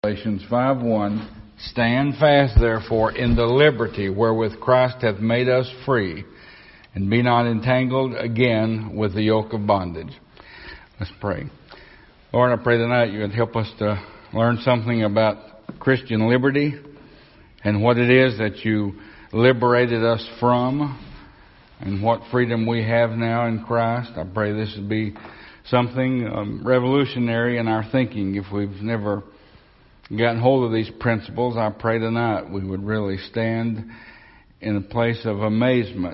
Galatians 5:1, stand fast therefore in the liberty wherewith Christ hath made us free, and be not entangled again with the yoke of bondage. Let's pray. Lord, I pray tonight you would help us to learn something about Christian liberty and what it is that you liberated us from and what freedom we have now in Christ. I pray this would be something revolutionary in our thinking. If we've never gotten hold of these principles, I pray tonight we would really stand in a place of amazement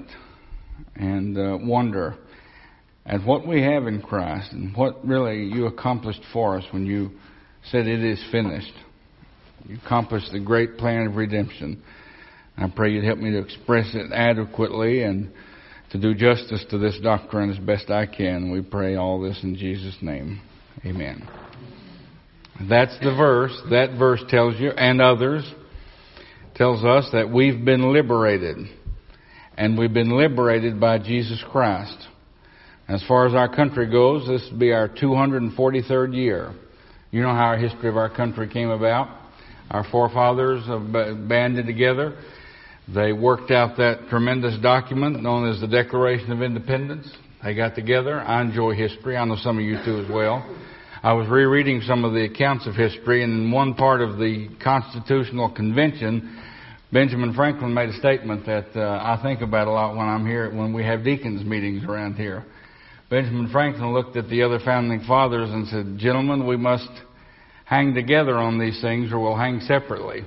and wonder at what we have in Christ and what really you accomplished for us when you said it is finished. You accomplished the great plan of redemption. I pray you'd help me to express it adequately and to do justice to this doctrine as best I can. We pray all this in Jesus' name. Amen. That's the verse. That verse tells you, and others, tells us that we've been liberated. And we've been liberated by Jesus Christ. As far as our country goes, this will be our 243rd year. You know how our history of our country came about. Our forefathers banded together. They worked out that tremendous document known as the Declaration of Independence. They got together. I enjoy history. I know some of you do as well. I was rereading some of the accounts of history, and in one part of the Constitutional Convention, Benjamin Franklin made a statement that I think about a lot when I'm here, when we have deacons meetings around here. Benjamin Franklin looked at the other founding fathers and said, "Gentlemen, we must hang together on these things or we'll hang separately."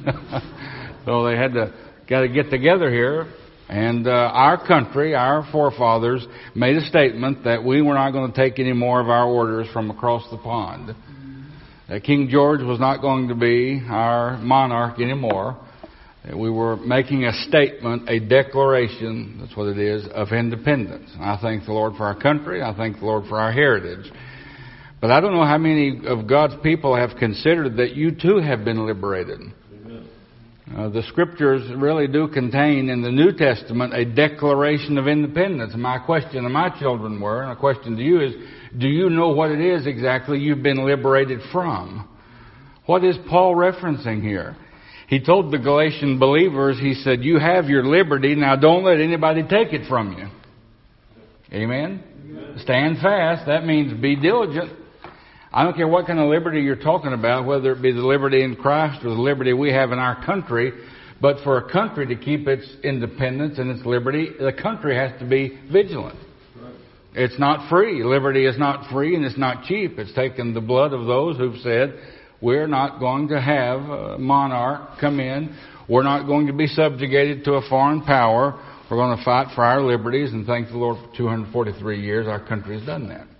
So they got to get together here. And our country, our forefathers, made a statement that we were not going to take any more of our orders from across the pond. That King George was not going to be our monarch anymore. That we were making a statement, a declaration, that's what it is, of independence. I thank the Lord for our country. I thank the Lord for our heritage. But I don't know how many of God's people have considered that you too have been liberated. The Scriptures really do contain in the New Testament a declaration of independence. My question to my children were, and a question to you is, do you know what it is exactly you've been liberated from? What is Paul referencing here? He told the Galatian believers, he said, you have your liberty, now don't let anybody take it from you. Amen? Stand fast. That means be diligent. I don't care what kind of liberty you're talking about, whether it be the liberty in Christ or the liberty we have in our country. But for a country to keep its independence and its liberty, the country has to be vigilant. Right. It's not free. Liberty is not free and it's not cheap. It's taken the blood of those who've said, we're not going to have a monarch come in. We're not going to be subjugated to a foreign power. We're going to fight for our liberties. And thank the Lord, for 243 years our country has done that.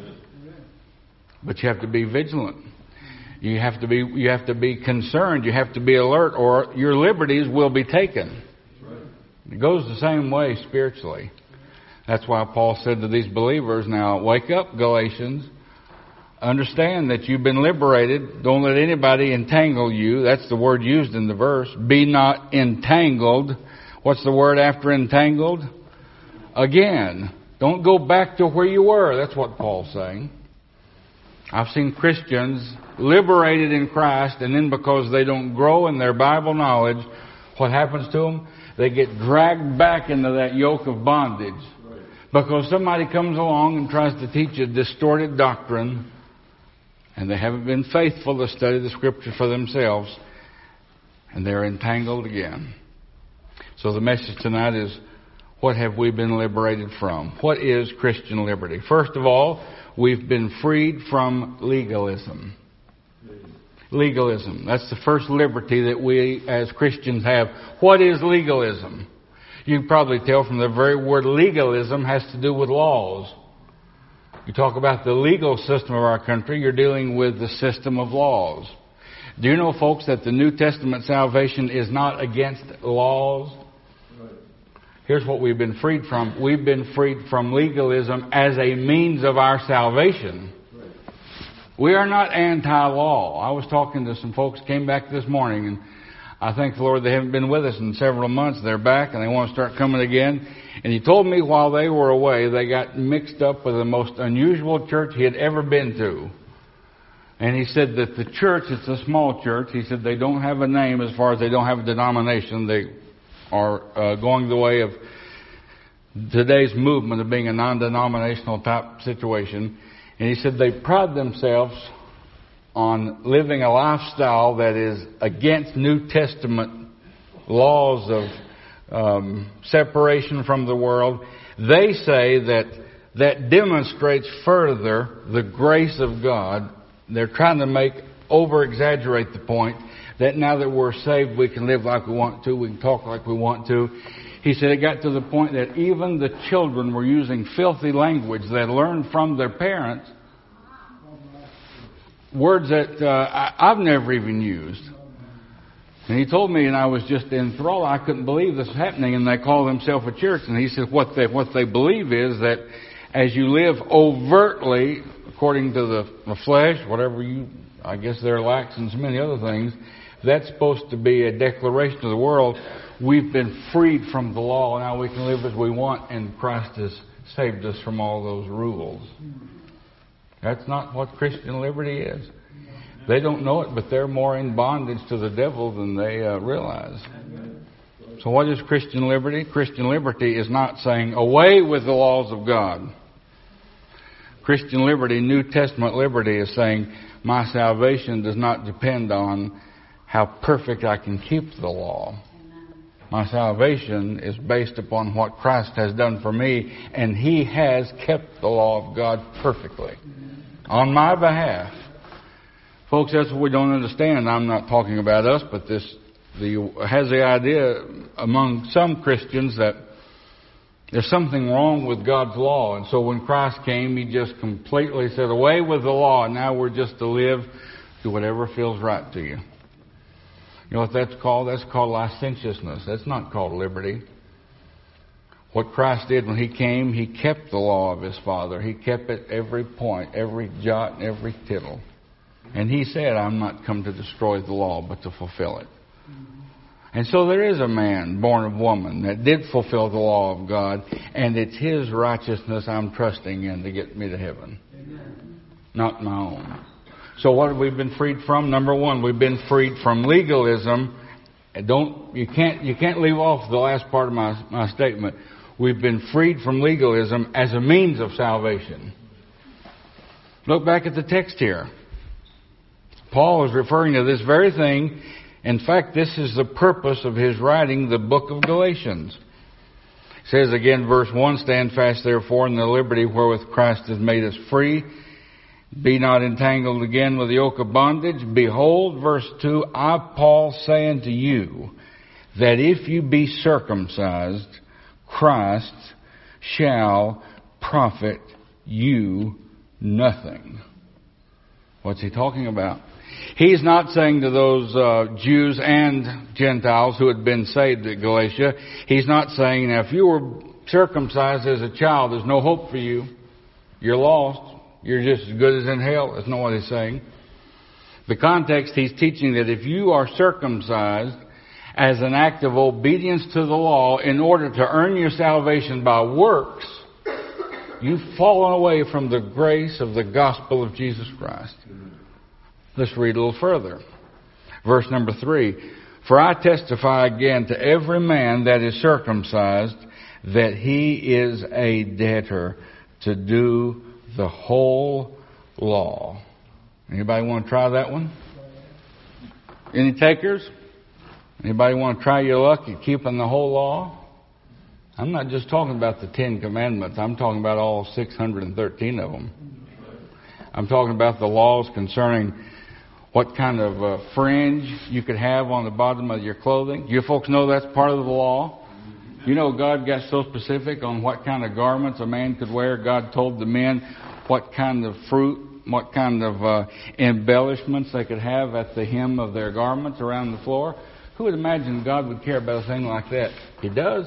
But you have to be vigilant. You have to be concerned. You have to be alert, or your liberties will be taken. It goes the same way spiritually. That's why Paul said to these believers, now wake up, Galatians. Understand that you've been liberated. Don't let anybody entangle you. That's the word used in the verse. Be not entangled. What's the word after entangled? Again. Don't go back to where you were. That's what Paul's saying. I've seen Christians liberated in Christ, and then because they don't grow in their Bible knowledge, what happens to them? They get dragged back into that yoke of bondage. Right. Because somebody comes along and tries to teach a distorted doctrine, and they haven't been faithful to study the Scripture for themselves, and they're entangled again. So the message tonight is, what have we been liberated from? What is Christian liberty? First of all, we've been freed from legalism. Legalism. That's the first liberty that we as Christians have. What is legalism? You can probably tell from the very word legalism has to do with laws. You talk about the legal system of our country, you're dealing with the system of laws. Do you know, folks, that the New Testament salvation is not against laws? Here's what we've been freed from. We've been freed from legalism as a means of our salvation. We are not anti-law. I was talking to some folks, came back this morning, and I thank the Lord they haven't been with us in several months. They're back, and they want to start coming again. And he told me while they were away, they got mixed up with the most unusual church he had ever been to. And he said that the church, it's a small church. He said they don't have a name as far as they don't have a denomination. They are going the way of today's movement of being a non-denominational type situation. And he said they pride themselves on living a lifestyle that is against New Testament laws of separation from the world. They say that demonstrates further the grace of God. They're trying to over-exaggerate the point that now that we're saved, we can live like we want to, we can talk like we want to. He said it got to the point that even the children were using filthy language they learned from their parents, words that I've never even used. And he told me, and I was just enthralled, I couldn't believe this was happening, and they call themselves a church. And he said what they believe is that as you live overtly, according to the flesh, I guess there are lacks and so many other things, that's supposed to be a declaration to the world, we've been freed from the law, and now we can live as we want, and Christ has saved us from all those rules. That's not what Christian liberty is. They don't know it, but they're more in bondage to the devil than they realize. So what is Christian liberty? Christian liberty is not saying, away with the laws of God. Christian liberty, New Testament liberty, is saying, my salvation does not depend on how perfect I can keep the law. My salvation is based upon what Christ has done for me, and He has kept the law of God perfectly on my behalf. Folks, that's what we don't understand. I'm not talking about us, but has the idea among some Christians that there's something wrong with God's law. And so when Christ came, He just completely said, away with the law, and now we're just to live, do whatever feels right to you. You know what that's called? That's called licentiousness. That's not called liberty. What Christ did when He came, He kept the law of His Father. He kept it every point, every jot, and every tittle. And He said, I'm not come to destroy the law, but to fulfill it. And so there is a man born of woman that did fulfill the law of God, and it's His righteousness I'm trusting in to get me to heaven. Amen. Not my own. So what have we been freed from? Number one, we've been freed from legalism. You can't leave off the last part of my statement. We've been freed from legalism as a means of salvation. Look back at the text here. Paul is referring to this very thing. In fact, this is the purpose of his writing the book of Galatians. It says again, verse 1, stand fast therefore in the liberty wherewith Christ has made us free. Be not entangled again with the yoke of bondage. Behold, verse 2, I, Paul, say unto you, that if you be circumcised, Christ shall profit you nothing. What's he talking about? He's not saying to those Jews and Gentiles who had been saved at Galatia, he's not saying, now if you were circumcised as a child, there's no hope for you. You're lost. You're just as good as in hell. That's not what he's saying. The context, he's teaching that if you are circumcised as an act of obedience to the law in order to earn your salvation by works, you've fallen away from the grace of the gospel of Jesus Christ. Let's read a little further. Verse number 3. For I testify again to every man that is circumcised that he is a debtor to do the whole law. Anybody want to try that one? Any takers? Anybody want to try your luck at keeping the whole law? I'm not just talking about the 10 Commandments. I'm talking about all 613 of them. I'm talking about the laws concerning what kind of fringe you could have on the bottom of your clothing. You folks know that's part of the law. You know God got so specific on what kind of garments a man could wear. God told the men what kind of fruit, what kind of embellishments they could have at the hem of their garments around the floor. Who would imagine God would care about a thing like that? He does.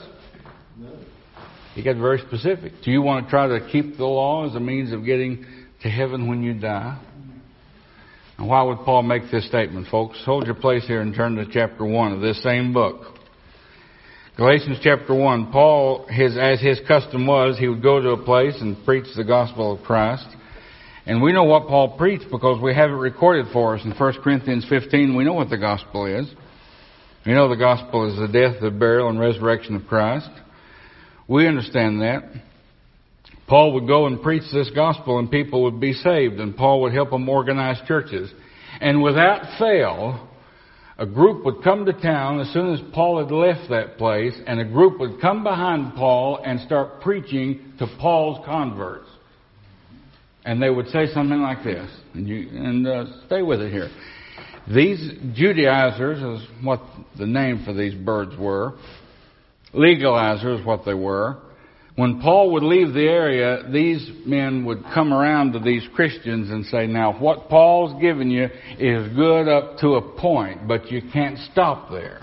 He got very specific. Do you want to try to keep the law as a means of getting to heaven when you die? And why would Paul make this statement, folks? Hold your place here and turn to chapter 1 of this same book. Galatians chapter 1. Paul, as his custom was, he would go to a place and preach the gospel of Christ. And we know what Paul preached because we have it recorded for us in 1 Corinthians 15. We know what the gospel is. We know the gospel is the death, the burial, and resurrection of Christ. We understand that. Paul would go and preach this gospel and people would be saved, and Paul would help them organize churches. And without fail, a group would come to town as soon as Paul had left that place, and a group would come behind Paul and start preaching to Paul's converts. And they would say something like this, and stay with it here. These Judaizers is what the name for these birds were. Legalizers is what they were. When Paul would leave the area, these men would come around to these Christians and say, now what Paul's given you is good up to a point, but you can't stop there.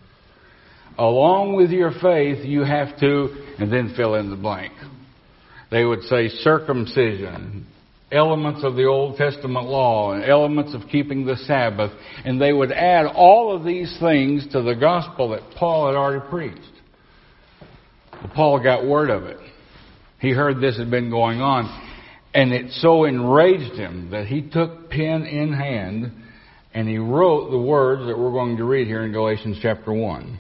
Along with your faith, you have to, and then fill in the blank. They would say circumcision, elements of the Old Testament law, and elements of keeping the Sabbath, and they would add all of these things to the gospel that Paul had already preached. Well, Paul got word of it. He heard this had been going on, and it so enraged him that he took pen in hand and he wrote the words that we're going to read here in Galatians chapter 1.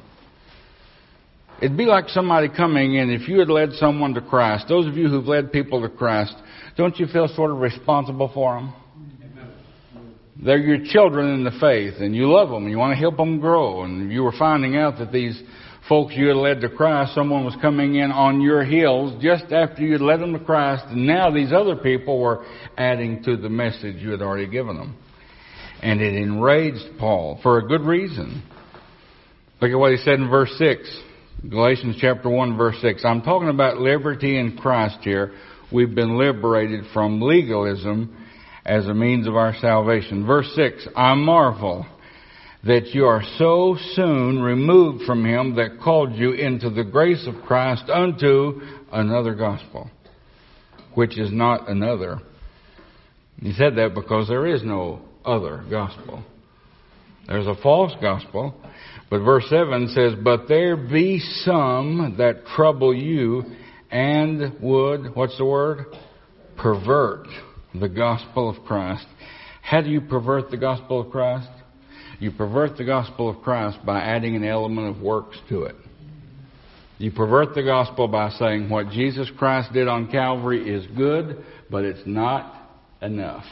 It'd be like somebody coming in, if you had led someone to Christ, those of you who've led people to Christ, don't you feel sort of responsible for them? They're your children in the faith, and you love them, and you want to help them grow. And you were finding out that these folks you had led to Christ, someone was coming in on your heels just after you had led them to Christ, and now these other people were adding to the message you had already given them. And it enraged Paul for a good reason. Look at what he said in verse 6. Galatians chapter 1, verse 6. I'm talking about liberty in Christ here. We've been liberated from legalism as a means of our salvation. Verse 6, I marvel that you are so soon removed from him that called you into the grace of Christ unto another gospel, which is not another. He said that because there is no other gospel. There's a false gospel. But verse 7 says, but there be some that trouble you and would, what's the word? Pervert the gospel of Christ. How do you pervert the gospel of Christ? You pervert the gospel of Christ by adding an element of works to it. You pervert the gospel by saying what Jesus Christ did on Calvary is good, but it's not enough.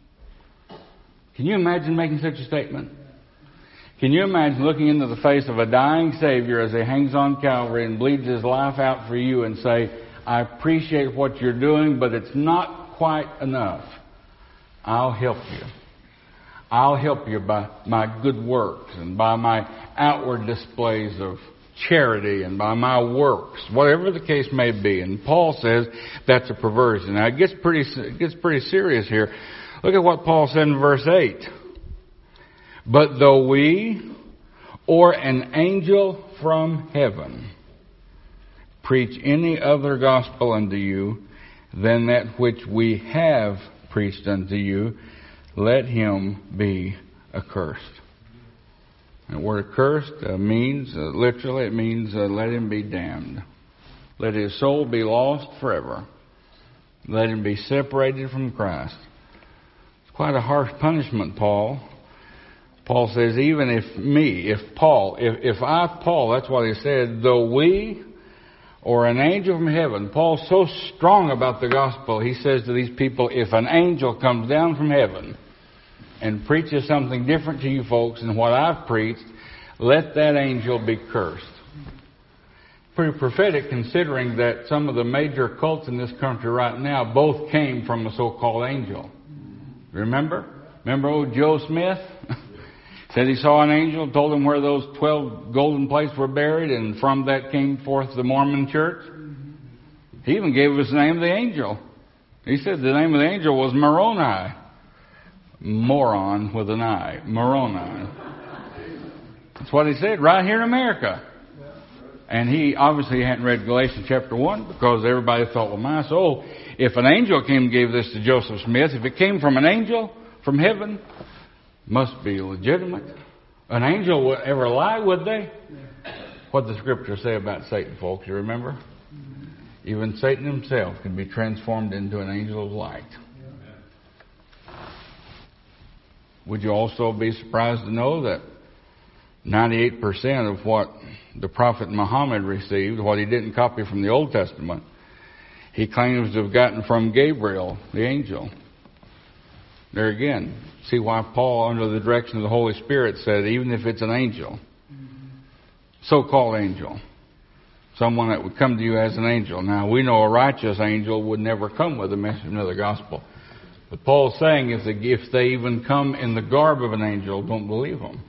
Can you imagine making such a statement? Can you imagine looking into the face of a dying Savior as he hangs on Calvary and bleeds his life out for you and say, I appreciate what you're doing, but it's not quite enough. I'll help you. I'll help you by my good works and by my outward displays of charity and by my works, whatever the case may be. And Paul says that's a perversion. Now it gets pretty serious here. Look at what Paul said in verse 8. But though we or an angel from heaven preach any other gospel unto you than that which we have preached unto you, let him be accursed. And the word accursed means, literally it means let him be damned. Let his soul be lost forever. Let him be separated from Christ. It's quite a harsh punishment, Paul. Paul says, even if Paul, that's what he said, though we or an angel from heaven, Paul's so strong about the gospel, he says to these people, if an angel comes down from heaven and preaches something different to you folks than what I've preached, let that angel be cursed. Pretty prophetic considering that some of the major cults in this country right now both came from a so-called angel. Remember? Remember old Joe Smith? Said he saw an angel, told him where those 12 golden plates were buried, and from that came forth the Mormon church. He even gave us the name of the angel. He said the name of the angel was Moroni. Moron with an I. Moroni. That's what he said right here in America. And he obviously hadn't read Galatians chapter 1 because everybody thought, well, my soul, if an angel came and gave this to Joseph Smith, if it came from an angel from heaven, must be legitimate. An angel would ever lie, would they? What the scriptures say about Satan, folks, you remember? Even Satan himself can be transformed into an angel of light. Would you also be surprised to know that 98% of what the Prophet Muhammad received, what he didn't copy from the Old Testament, he claims to have gotten from Gabriel, the angel. There again, see why Paul, under the direction of the Holy Spirit, said even if it's an angel, so-called angel, someone that would come to you as an angel. Now, we know a righteous angel would never come with a message of the gospel. But Paul's saying if they even come in the garb of an angel, don't believe them.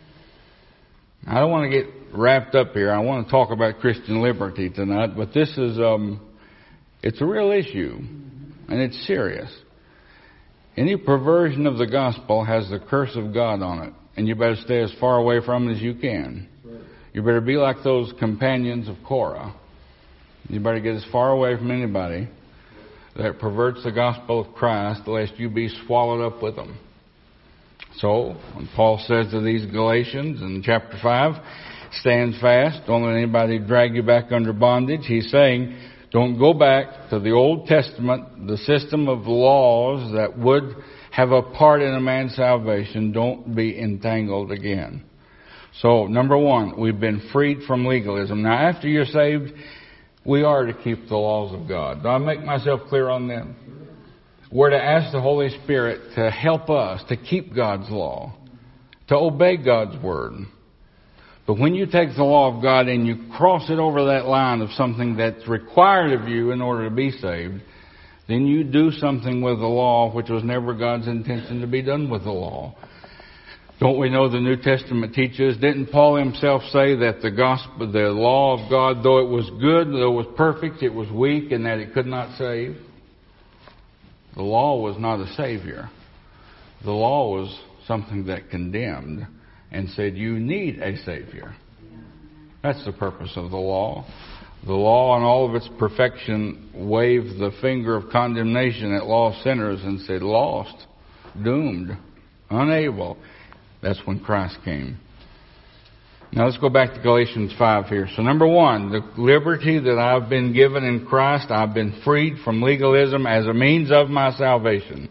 I don't want to get wrapped up here. I want to talk about Christian liberty tonight, but this is, it's a real issue, and it's serious. Any perversion of the gospel has the curse of God on it, and you better stay as far away from it as you can. You better be like those companions of Korah. You better get as far away from anybody that perverts the gospel of Christ, lest you be swallowed up with them. So, when Paul says to these Galatians in chapter 5, stand fast, don't let anybody drag you back under bondage, he's saying, don't go back to the Old Testament, the system of laws that would have a part in a man's salvation. Don't be entangled again. So, number one, we've been freed from legalism. Now, after you're saved, we are to keep the laws of God. Do I make myself clear on them? We're to ask the Holy Spirit to help us to keep God's law, to obey God's word. But when you take the law of God and you cross it over that line of something that's required of you in order to be saved, then you do something with the law which was never God's intention to be done with the law. Don't we know the New Testament teaches? Didn't Paul himself say that the gospel, the law of God, though it was good, though it was perfect, it was weak and that it could not save? The law was not a savior. The law was something that condemned and said you need a savior. That's the purpose of the law. The law in all of its perfection waved the finger of condemnation at lost sinners and said lost, doomed, unable. That's when Christ came. Now let's go back to Galatians 5 here. So number one, the liberty that I've been given in Christ, I've been freed from legalism as a means of my salvation.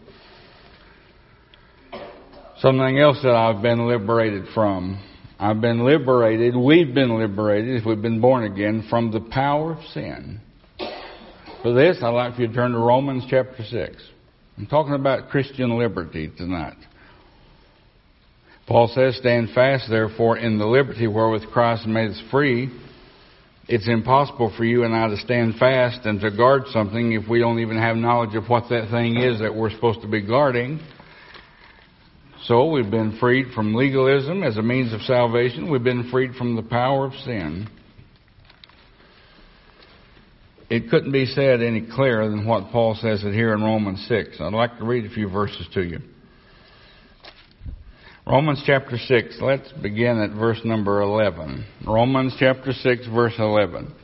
Something else that I've been liberated from. I've been liberated, we've been liberated, if we've been born again, from the power of sin. For this, I'd like for you to turn to Romans chapter 6. I'm talking about Christian liberty tonight. Paul says, stand fast, therefore, in the liberty wherewith Christ made us free. It's impossible for you and I to stand fast and to guard something if we don't even have knowledge of what that thing is that we're supposed to be guarding. So we've been freed from legalism as a means of salvation. We've been freed from the power of sin. It couldn't be said any clearer than what Paul says it here in Romans 6. I'd like to read a few verses to you. Romans chapter 6, let's begin at verse number 11. Romans chapter 6, verse 11.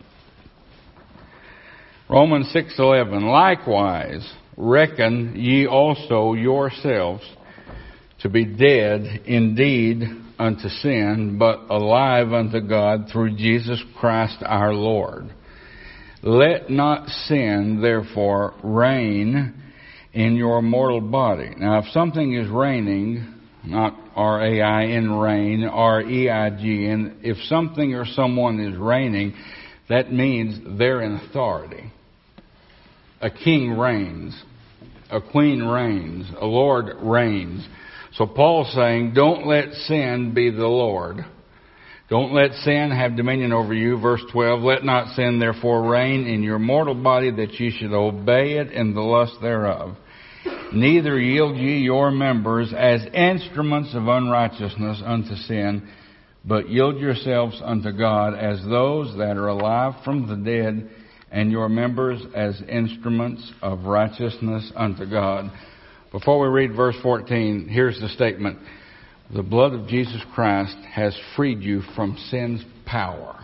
Romans 6:11. Likewise, reckon ye also yourselves to be dead indeed unto sin, but alive unto God through Jesus Christ our Lord. Let not sin, therefore, reign in your mortal body. Now, if something is reigning, not R-A-I-N, reign, R-E-I-G-N. If something or someone is reigning, that means they're in authority. A king reigns. A queen reigns. A lord reigns. So Paul's saying, don't let sin be the Lord. Don't let sin have dominion over you. Verse 12, let not sin therefore reign in your mortal body, that ye should obey it in the lust thereof. Neither yield ye your members as instruments of unrighteousness unto sin, but yield yourselves unto God as those that are alive from the dead, and your members as instruments of righteousness unto God. Before we read verse 14, here's the statement. The blood of Jesus Christ has freed you from sin's power.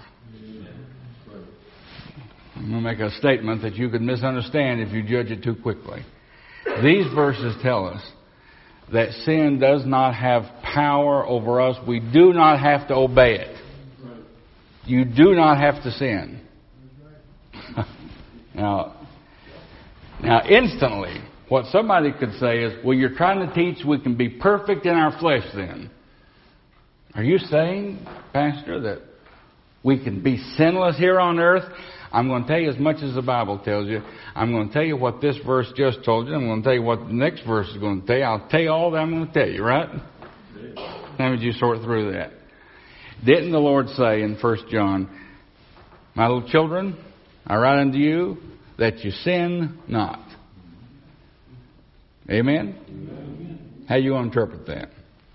I'm going to make a statement that you could misunderstand if you judge it too quickly. These verses tell us that sin does not have power over us. We do not have to obey it. You do not have to sin. Now, instantly, What somebody could say is, well, you're trying to teach we can be perfect in our flesh then. Are you saying, Pastor, that we can be sinless here on earth? I'm going to tell you as much as the Bible tells you. I'm going to tell you what this verse just told you. I'm going to tell you what the next verse is going to tell you. I'll tell you all that I'm going to tell you, right? How would you sort through that? Didn't the Lord say in 1 John, my little children, I write unto you that you sin not. Amen? Amen. How you want to interpret that?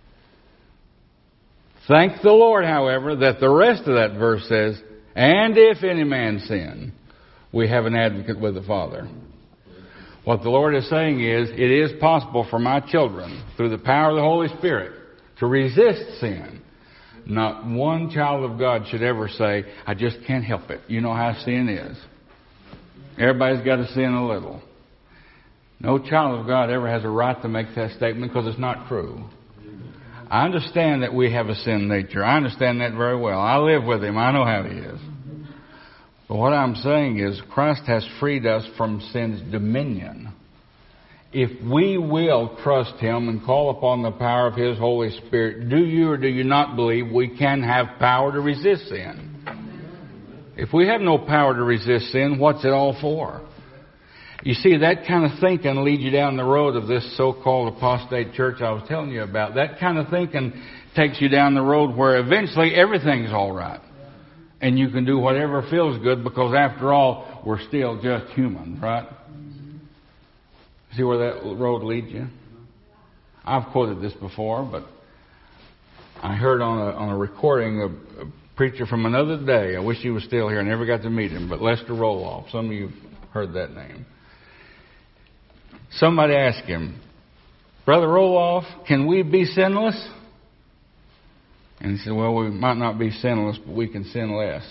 Thank the Lord, however, that the rest of that verse says, and if any man sin, we have an advocate with the Father. What the Lord is saying is, it is possible for my children, through the power of the Holy Spirit, to resist sin. Not one child of God should ever say, I just can't help it. You know how sin is. Everybody's got to sin a little. No child of God ever has a right to make that statement because it's not true. I understand that we have a sin nature. I understand that very well. I live with Him. I know how He is. But what I'm saying is Christ has freed us from sin's dominion. If we will trust Him and call upon the power of His Holy Spirit, do you or do you not believe we can have power to resist sin? If we have no power to resist sin, what's it all for? You see, that kind of thinking leads you down the road of this so-called apostate church I was telling you about. That kind of thinking takes you down the road where eventually everything's all right. And you can do whatever feels good because after all, we're still just human, right? See where that road leads you? I've quoted this before, but I heard on a recording of a preacher from another day. I wish he was still here. I never got to meet him, but Lester Roloff. Some of you heard that name. Somebody asked him, Brother Roloff, can we be sinless? And he said, well, we might not be sinless, but we can sin less.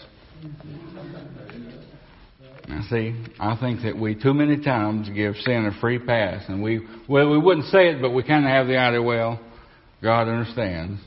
Now see, I think that we too many times give sin a free pass. And we wouldn't say it, but we kind of have the idea, well, God understands.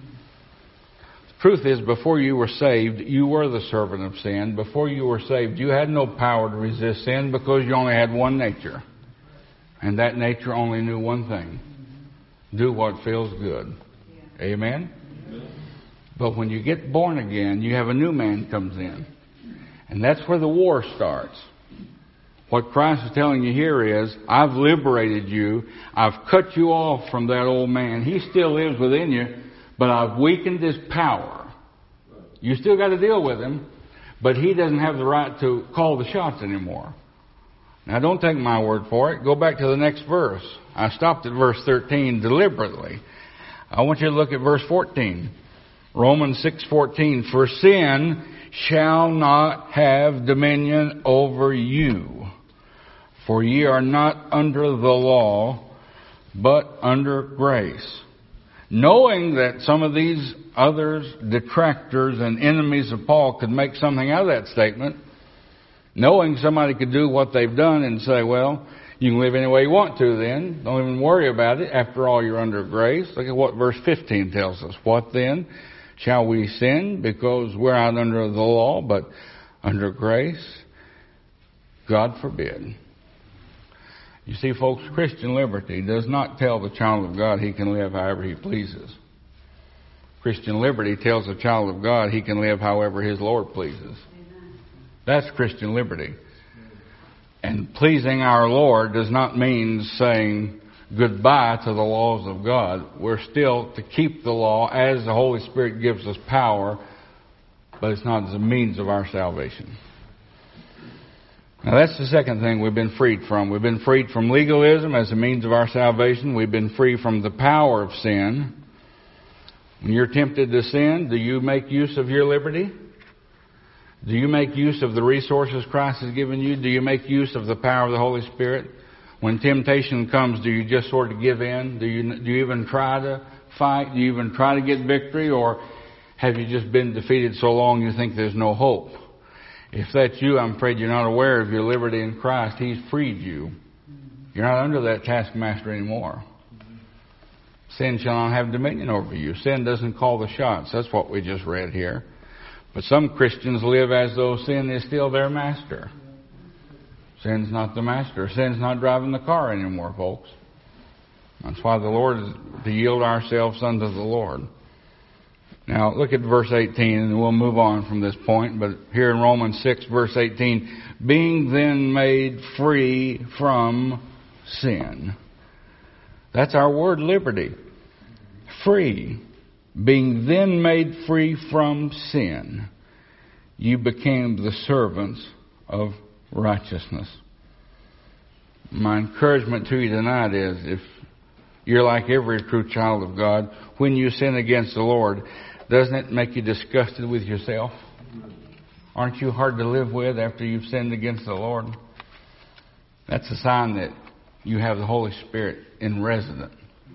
The truth is, before you were saved, you were the servant of sin. Before you were saved, you had no power to resist sin because you only had one nature. And that nature only knew one thing. Do what feels good. Amen? But when you get born again, you have a new man comes in. And that's where the war starts. What Christ is telling you here is, I've liberated you. I've cut you off from that old man. He still lives within you, but I've weakened his power. You still got to deal with him, but he doesn't have the right to call the shots anymore. Now, don't take my word for it. Go back to the next verse. I stopped at verse 13 deliberately. I want you to look at verse 14. Romans 6:14. For sin shall not have dominion over you. For ye are not under the law, but under grace. Knowing that some of these others, detractors and enemies of Paul, could make something out of that statement, knowing somebody could do what they've done and say, well, you can live any way you want to then. Don't even worry about it. After all, you're under grace. Look at what verse 15 tells us. What then? Shall we sin because we're not under the law, but under grace? God forbid. You see, folks, Christian liberty does not tell the child of God he can live however he pleases. Christian liberty tells the child of God he can live however his Lord pleases. That's Christian liberty. And pleasing our Lord does not mean saying goodbye to the laws of God. We're still to keep the law as the Holy Spirit gives us power, but it's not as a means of our salvation. Now that's the second thing we've been freed from. We've been freed from legalism as a means of our salvation. We've been free from the power of sin. When you're tempted to sin, do you make use of your liberty? Do you make use of the resources Christ has given you? Do you make use of the power of the Holy Spirit? When temptation comes, do you just sort of give in? Do you even try to fight? Do you even try to get victory? Or have you just been defeated so long you think there's no hope? If that's you, I'm afraid you're not aware of your liberty in Christ. He's freed you. You're not under that taskmaster anymore. Sin shall not have dominion over you. Sin doesn't call the shots. That's what we just read here. But some Christians live as though sin is still their master. Sin's not the master. Sin's not driving the car anymore, folks. That's why the Lord is to yield ourselves unto the Lord. Now, look at verse 18, and we'll move on from this point. But here in Romans 6, verse 18, being then made free from sin. That's our word, liberty. Free. Being then made free from sin, you became the servants of righteousness. My encouragement to you tonight is, if you're like every true child of God, when you sin against the Lord, doesn't it make you disgusted with yourself? Aren't you hard to live with after you've sinned against the Lord? That's a sign that you have the Holy Spirit in residence.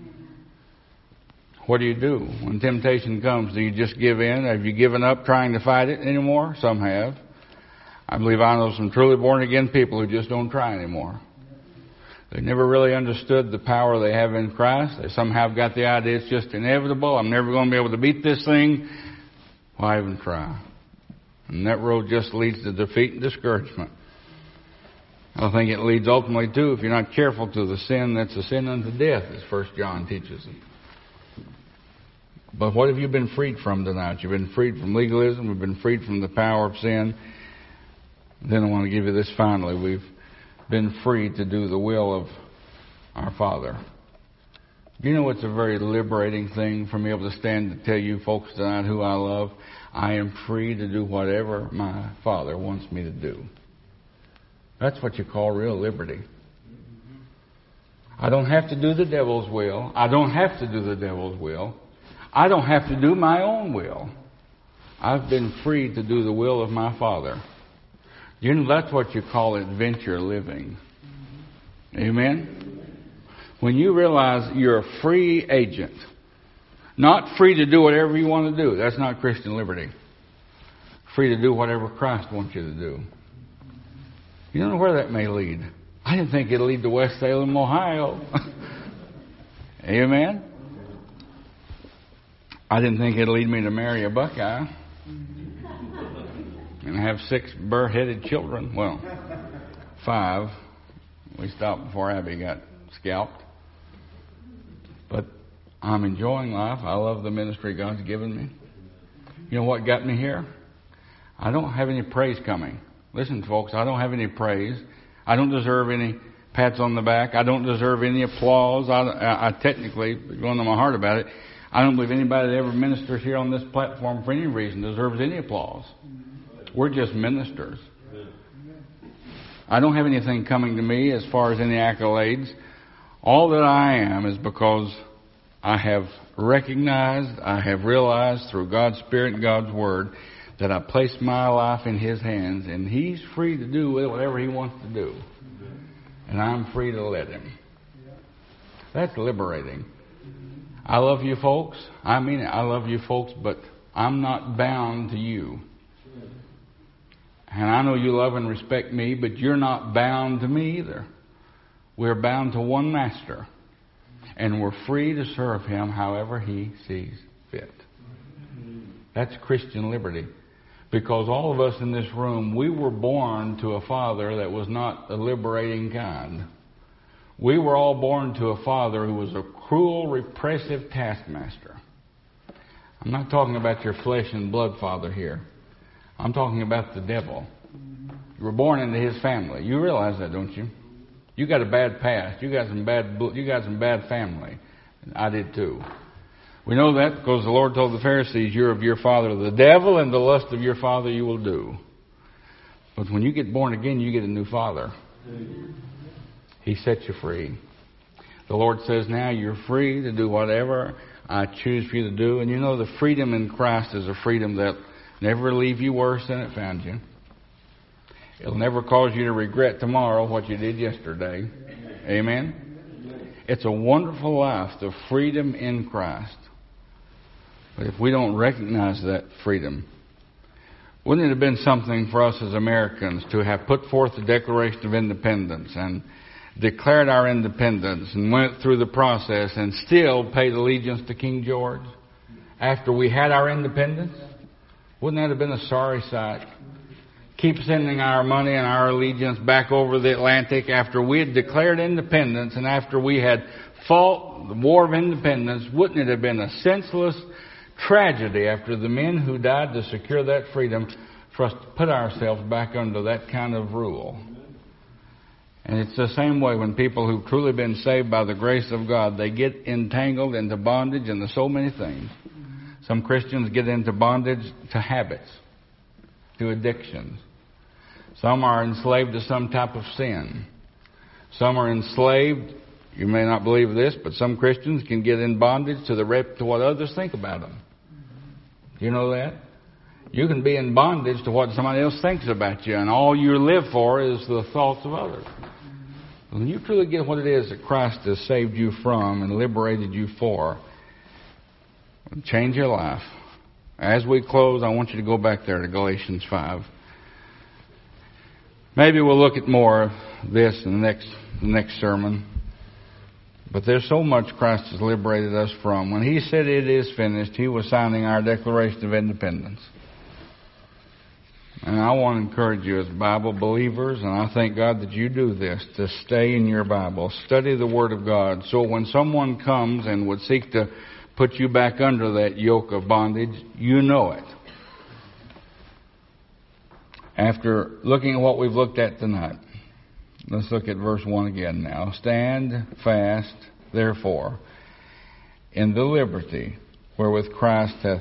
What do? When temptation comes, do you just give in? Have you given up trying to fight it anymore? Some have. I believe I know some truly born again people who just don't try anymore. They never really understood the power they have in Christ. They somehow got the idea it's just inevitable. I'm never going to be able to beat this thing. Why even try? And that road just leads to defeat and discouragement. I think it leads ultimately to, if you're not careful, to the sin that's a sin unto death, as 1 John teaches us. But what have you been freed from tonight? You've been freed from legalism. We've been freed from the power of sin. Then I want to give you this finally. We've been free to do the will of our Father. Do you know it's a very liberating thing for me able to stand to tell you folks tonight who I love? I am free to do whatever my Father wants me to do. That's what you call real liberty. I don't have to do the devil's will. I don't have to do the devil's will. I don't have to do my own will. I've been free to do the will of my Father. You know, that's what you call adventure living. Amen? When you realize you're a free agent, not free to do whatever you want to do. That's not Christian liberty. Free to do whatever Christ wants you to do. You don't know where that may lead. I didn't think it'd lead to West Salem, Ohio. Amen? I didn't think it'd lead me to marry a Buckeye and have 6 burr-headed children. Well, 5. We stopped before Abby got scalped. But I'm enjoying life. I love the ministry God's given me. You know what got me here? I don't have any praise coming. Listen, folks, I don't have any praise. I don't deserve any pats on the back. I don't deserve any applause. I technically, going to my heart about it, I don't believe anybody that ever ministers here on this platform for any reason deserves any applause. We're just ministers. I don't have anything coming to me as far as any accolades. All that I am is because I have recognized, I have realized through God's Spirit and God's Word that I place my life in His hands, and He's free to do whatever He wants to do. And I'm free to let Him. That's liberating. I love you folks. I mean it. I love you folks, but I'm not bound to you. And I know you love and respect me, but you're not bound to me either. We're bound to one master. And we're free to serve Him however He sees fit. That's Christian liberty. Because all of us in this room, we were born to a father that was not a liberating kind. We were all born to a father who was a cruel, repressive taskmaster. I'm not talking about your flesh and blood father here. I'm talking about the devil. You were born into his family. You realize that, don't you? You got a bad past. You got some bad family. I did too. We know that because the Lord told the Pharisees, you're of your father the devil, and the lust of your father you will do. But when you get born again, you get a new father. He sets you free. The Lord says, now you're free to do whatever I choose for you to do. And you know the freedom in Christ is a freedom that never leave you worse than it found you. It'll never cause you to regret tomorrow what you did yesterday. Amen? It's a wonderful life, the freedom in Christ. But if we don't recognize that freedom, wouldn't it have been something for us as Americans to have put forth the Declaration of Independence and declared our independence and went through the process and still paid allegiance to King George after we had our independence? Wouldn't that have been a sorry sight? keep sending our money and our allegiance back over the Atlantic after we had declared independence and after we had fought the War of Independence? Wouldn't it have been a senseless tragedy after the men who died to secure that freedom for us to put ourselves back under that kind of rule? And it's the same way when people who've truly been saved by the grace of God, they get entangled into bondage into so many things. Some Christians get into bondage to habits, to addictions. Some are enslaved to some type of sin. Some are enslaved, you may not believe this, but some Christians can get in bondage to what others think about them. Do you know that? You can be in bondage to what somebody else thinks about you, and all you live for is the thoughts of others. When you truly get what it is that Christ has saved you from and liberated you for, it'll change your life. As we close, I want you to go back there to Galatians 5. Maybe we'll look at more of this in the next sermon. But there's so much Christ has liberated us from. When He said it is finished, He was signing our Declaration of Independence. And I want to encourage you as Bible believers, and I thank God that you do this, to stay in your Bible. Study the Word of God, so when someone comes and would seek to put you back under that yoke of bondage, you know it. After looking at what we've looked at tonight, let's look at verse 1 again now. Stand fast, therefore, in the liberty wherewith Christ hath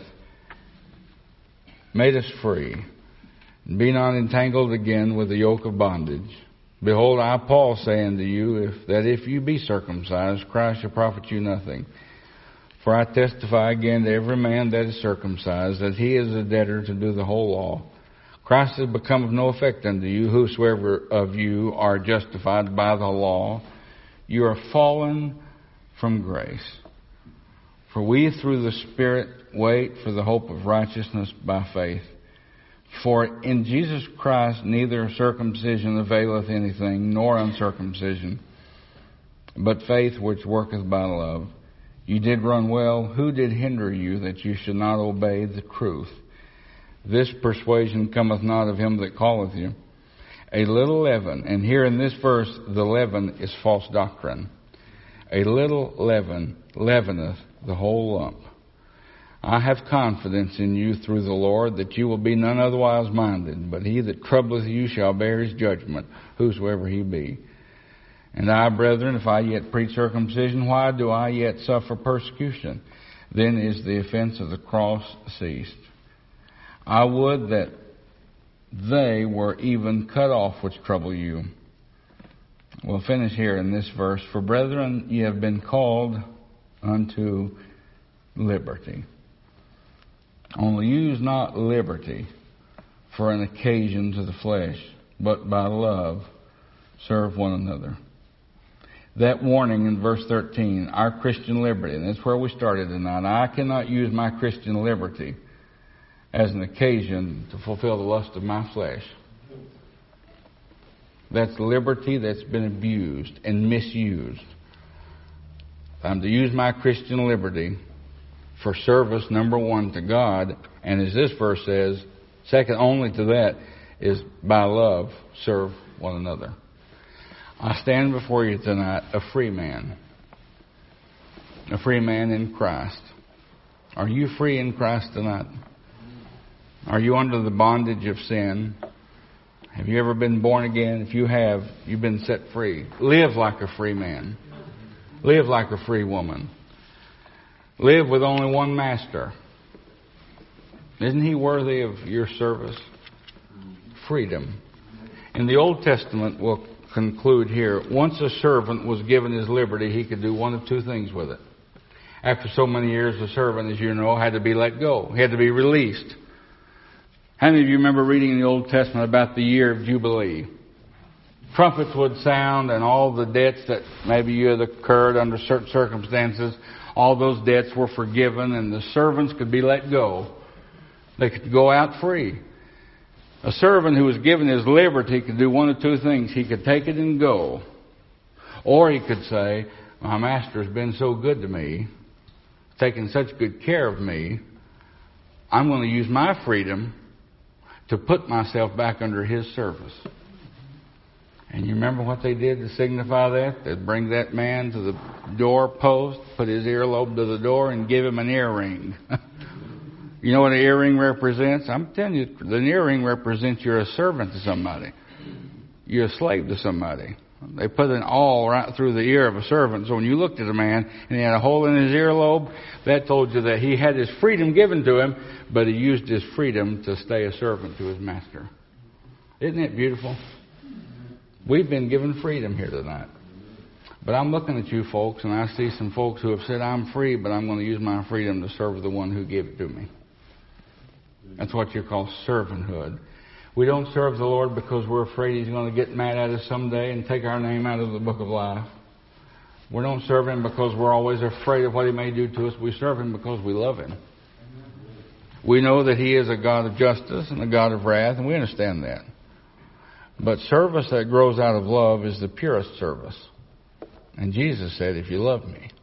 made us free. And be not entangled again with the yoke of bondage. Behold, I, Paul, say unto you, if you be circumcised, Christ shall profit you nothing. For I testify again to every man that is circumcised, that he is a debtor to do the whole law. Christ has become of no effect unto you, whosoever of you are justified by the law. You are fallen from grace. For we through the Spirit wait for the hope of righteousness by faith. For in Jesus Christ neither circumcision availeth anything, nor uncircumcision, but faith which worketh by love. You did run well. Who did hinder you that you should not obey the truth? This persuasion cometh not of him that calleth you. A little leaven, and here in this verse, the leaven is false doctrine. A little leaven leaveneth the whole lump. I have confidence in you through the Lord that you will be none otherwise minded, but he that troubleth you shall bear his judgment, whosoever he be. And I, brethren, if I yet preach circumcision, why do I yet suffer persecution? Then is the offense of the cross ceased. I would that they were even cut off which trouble you. We'll finish here in this verse. For brethren, ye have been called unto liberty. Only use not liberty for an occasion to the flesh, but by love serve one another. That warning in verse 13, our Christian liberty, and that's where we started tonight. I cannot use my Christian liberty as an occasion to fulfill the lust of my flesh. That's liberty that's been abused and misused. I'm to use my Christian liberty for service, number one, to God, and as this verse says, second only to that is by love serve one another. I stand before you tonight a free man in Christ. Are you free in Christ tonight? Are you under the bondage of sin? Have you ever been born again? If you have, you've been set free. Live like a free man. Live like a free woman. Live with only one master. Isn't he worthy of your service? Freedom. In the Old Testament, we'll conclude here, once a servant was given his liberty, he could do one of two things with it. After so many years, the servant, as you know, had to be let go. He had to be released. How many of you remember reading in the Old Testament about the year of Jubilee? Trumpets would sound, and all the debts that maybe you had incurred under certain circumstances, all those debts were forgiven, and the servants could be let go. They could go out free. A servant who was given his liberty could do one of two things. He could take it and go. Or he could say, my master has been so good to me, taken such good care of me, I'm going to use my freedom to put myself back under His service. And you remember what they did to signify that? They'd bring that man to the door post, put his earlobe to the door, and give him an earring. You know what an earring represents? I'm telling you, the earring represents you're a servant to somebody. You're a slave to somebody. They put an awl right through the ear of a servant. So when you looked at a man and he had a hole in his earlobe, that told you that he had his freedom given to him, but he used his freedom to stay a servant to his master. Isn't it beautiful? We've been given freedom here tonight. But I'm looking at you folks, and I see some folks who have said, I'm free, but I'm going to use my freedom to serve the one who gave it to me. That's what you call servanthood. We don't serve the Lord because we're afraid He's going to get mad at us someday and take our name out of the book of life. We don't serve Him because we're always afraid of what He may do to us. We serve Him because we love Him. We know that He is a God of justice and a God of wrath, and we understand that. But service that grows out of love is the purest service. And Jesus said, if you love me,